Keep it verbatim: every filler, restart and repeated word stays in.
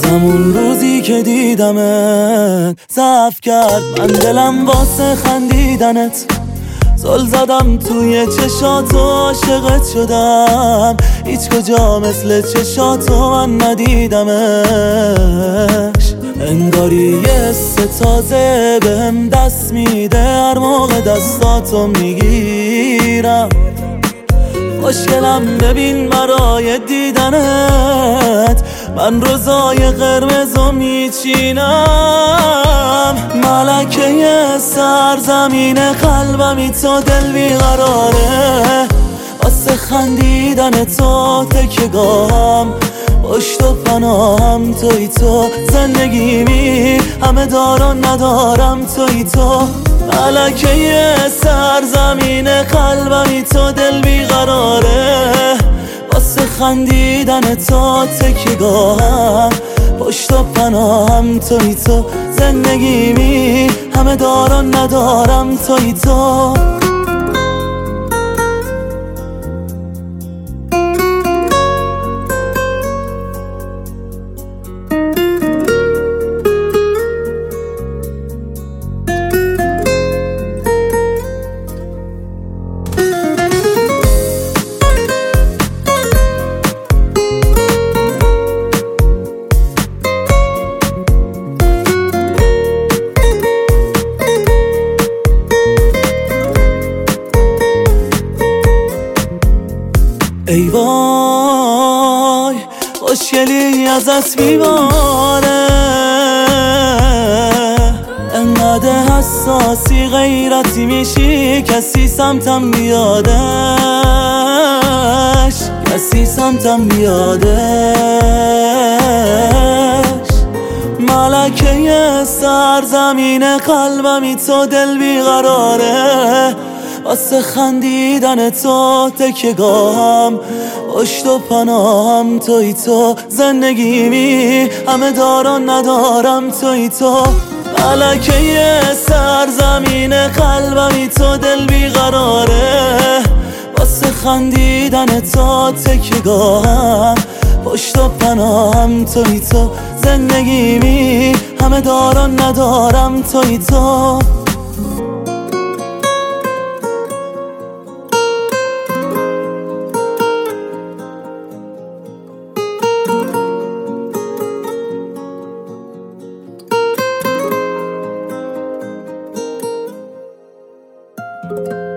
همون روزی که دیدمت ضعف کرد من دلم واسه خندیدنت. زل زدم توی چشاتو عاشقت شدم، هیچ کجا مثل چشاتو من ندیدمش. انگاری یه ستازه بهم دست میده هر موقع دستاتو میگیرم. خوشگلم ببین برای دیدنت من روزای قرمزو میچینم. ملکه سرزمین قلبمی تو دل بیقراره، واسه خندیدن تو تکیه‌گاهم، پشت و پناهم توی تو، زندگیمی همه دارم ندارم توی تو. ملکه سرزمین قلبمی تو دل بیقراره، واسه خندیدن تو تکیه‌گاهم، پشت و پناهم توی تو، زندگیمی همه دارم ندارم توی تو. ای وای خوشگلی ازت میباره، انقدر حساسی غیرتی میشی کسی سمتم بیادش، کسی سمتم بیادش. ملکه سرزمین قلبمی تو دل بیقراره، واسه خندیدن تو تکیه‌گاهم، پشت و پناهم توی تو، زندگیمی همه دارم ندارم توی تو. ملکه سرزمین قلبمی تو دل بیقراره، واسه خندیدن تو تکیه‌گاهم، پشت و پناهم توی تو، زندگیمی همه دارم ندارم توی تو. you